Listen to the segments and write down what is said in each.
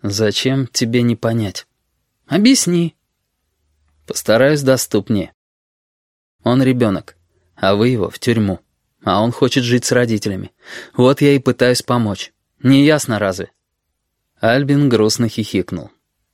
Зачем тебе не понять? Объясни. Постараюсь доступнее. Он ребенок, а вы его в тюрьму. А он хочет жить с родителями. Вот я и пытаюсь помочь. Не ясно разве? Альбин грустно хихикнул.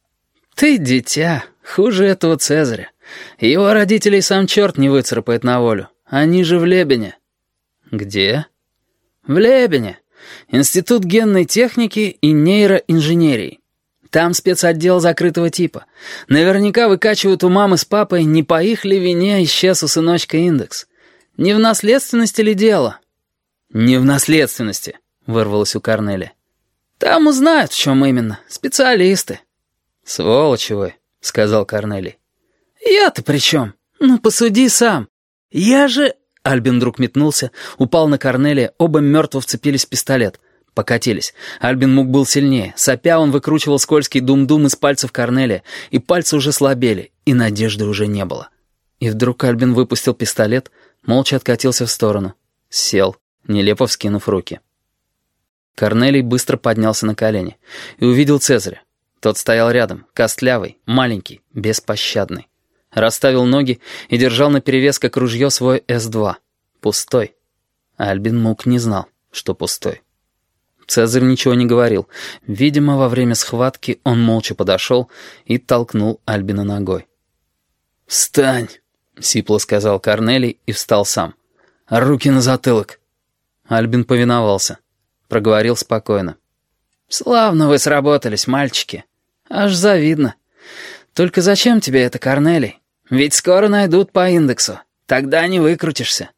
Ты дитя, хуже этого Цезаря. Его родителей сам черт не выцарапает на волю. Они же в Лебене. Где? В Лебене. Институт генной техники и нейроинженерии. Там спецотдел закрытого типа. Наверняка выкачивают у мамы с папой, не по их ли вине исчез у сыночка индекс. Не в наследственности ли дело? «Не в наследственности», — вырвалось у Корнелия. Там узнают, в чем именно. Специалисты. «Сволочь вы», — сказал Корнелий. «Я-то при чем? Ну, посуди сам. Я же...» Альбин вдруг метнулся, упал на Корнелия, оба мертво вцепились в пистолет. Покатились. Альбин Мук был сильнее. Сопя, он выкручивал скользкий дум-дум из пальцев Корнелия, и пальцы уже слабели, и надежды уже не было. И вдруг Альбин выпустил пистолет, молча откатился в сторону. Сел, нелепо вскинув руки. Корнелий быстро поднялся на колени и увидел Цезаря. Тот стоял рядом, костлявый, маленький, беспощадный. Расставил ноги и держал наперевес, как ружье, свой С-2. Пустой. Альбин Мук не знал, что пустой. Цезарь ничего не говорил. Видимо, во время схватки он молча подошел и толкнул Альбина ногой. «Встань!» — сипло сказал Корнелий и встал сам. «Руки на затылок!» Альбин повиновался. Проговорил спокойно. «Славно вы сработались, мальчики. Аж завидно. Только зачем тебе это, Корнелий? Ведь скоро найдут по индексу. Тогда не выкрутишься».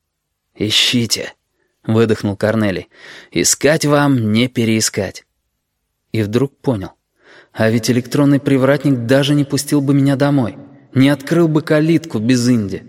«Ищите», — выдохнул Корнелий. «Искать вам не переискать». И вдруг понял. А ведь электронный привратник даже не пустил бы меня домой. Не открыл бы калитку без Инди.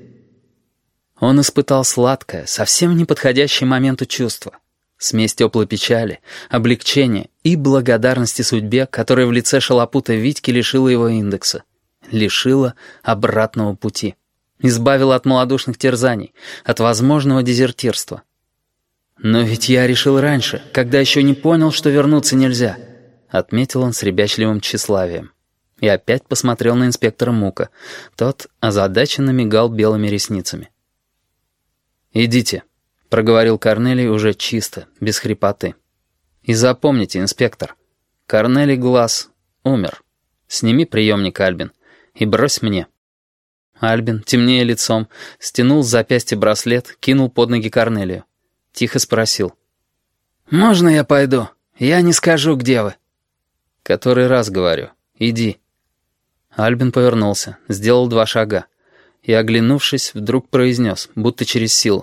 Он испытал сладкое, совсем неподходящее моменту чувство. Смесь теплой печали, облегчения и благодарности судьбе, которая в лице шалопута Витьки лишила его индекса. Лишила обратного пути. Избавила от малодушных терзаний, от возможного дезертирства. «Но ведь я решил раньше, когда еще не понял, что вернуться нельзя», — отметил он с ребячливым тщеславием. И опять посмотрел на инспектора Мука. Тот озадаченно мигал белыми ресницами. «Идите», — проговорил Корнелий уже чисто, без хрипоты. «И запомните, инспектор, Корнелий Глаз умер. Сними приемник, Альбин, и брось мне». Альбин, темнее лицом, стянул с запястья браслет, кинул под ноги Корнелию. Тихо спросил. «Можно я пойду? Я не скажу, где вы». «Который раз говорю. Иди». Альбин повернулся, сделал 2 шага и, оглянувшись, вдруг произнес, будто через силу.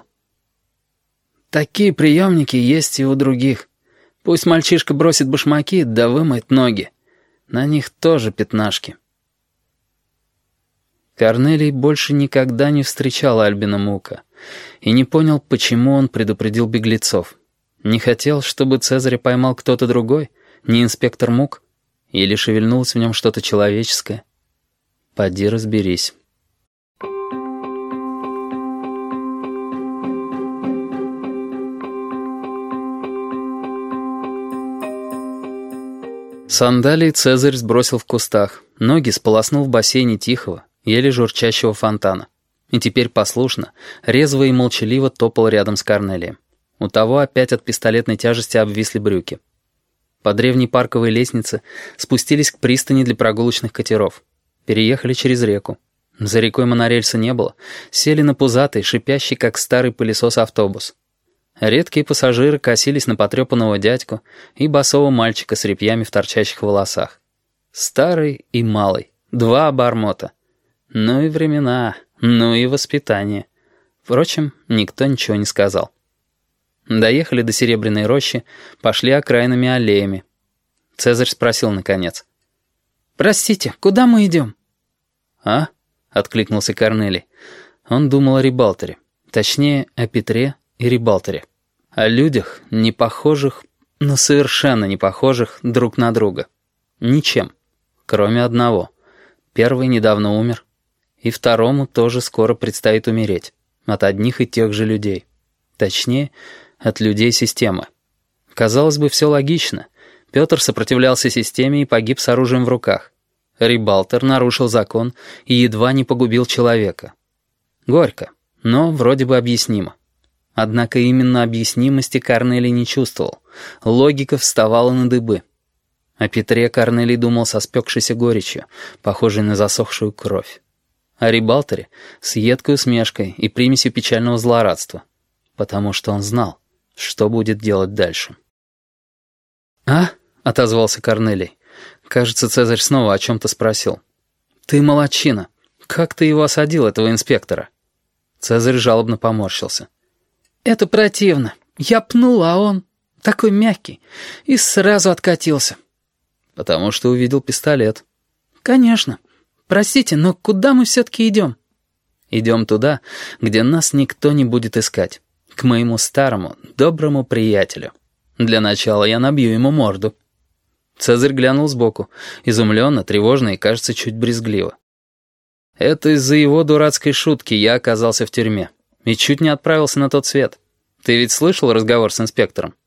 «Такие приемники есть и у других. Пусть мальчишка бросит башмаки, да вымоет ноги. На них тоже пятнашки». Корнелий больше никогда не встречал Альбина Мука и не понял, почему он предупредил беглецов. Не хотел, чтобы Цезаря поймал кто-то другой, не инспектор Мук, или шевельнулось в нем что-то человеческое. Поди разберись. Сандалии Цезарь сбросил в кустах, ноги сполоснул в бассейне тихого, еле журчащего фонтана. И теперь послушно, резво и молчаливо топал рядом с Корнелием. У того опять от пистолетной тяжести обвисли брюки. По древней парковой лестнице спустились к пристани для прогулочных катеров. Переехали через реку. За рекой монорельса не было. Сели на пузатый, шипящий, как старый пылесос, автобус. Редкие пассажиры косились на потрепанного дядьку и босого мальчика с репьями в торчащих волосах. Старый и малый. 2 обормота. Ну и времена, ну и воспитание. Впрочем, никто ничего не сказал. Доехали до Серебряной рощи, пошли окраинными аллеями. Цезарь спросил наконец. «Простите, куда мы идем?» «А?» — откликнулся Корнелий. Он думал о рибалтере. Точнее, о Петре и рибалтере. О людях, не похожих, но совершенно не похожих друг на друга. Ничем, кроме одного. Первый недавно умер, и второму тоже скоро предстоит умереть. От одних и тех же людей. Точнее, от людей системы. Казалось бы, все логично. Петр сопротивлялся системе и погиб с оружием в руках. Рибалтер нарушил закон и едва не погубил человека. Горько, но вроде бы объяснимо. Однако именно объяснимости Корнелий не чувствовал. Логика вставала на дыбы. О Петре Корнелий думал со спекшейся горечью, похожей на засохшую кровь. О Рибалтере с едкой усмешкой и примесью печального злорадства, потому что он знал, что будет делать дальше. «А?» — отозвался Корнелий. Кажется, Цезарь снова о чем-то спросил. «Ты молодчина. Как ты его осадил, этого инспектора?» Цезарь жалобно поморщился. «Это противно. Я пнул, а он такой мягкий и сразу откатился». «Потому что увидел пистолет». «Конечно. Простите, но куда мы все-таки идем?» «Идем туда, где нас никто не будет искать. К моему старому, доброму приятелю. Для начала я набью ему морду». Цезарь глянул сбоку, изумленно, тревожно и, кажется, чуть брезгливо. «Это из-за его дурацкой шутки я оказался в тюрьме и чуть не отправился на тот свет. Ты ведь слышал разговор с инспектором?»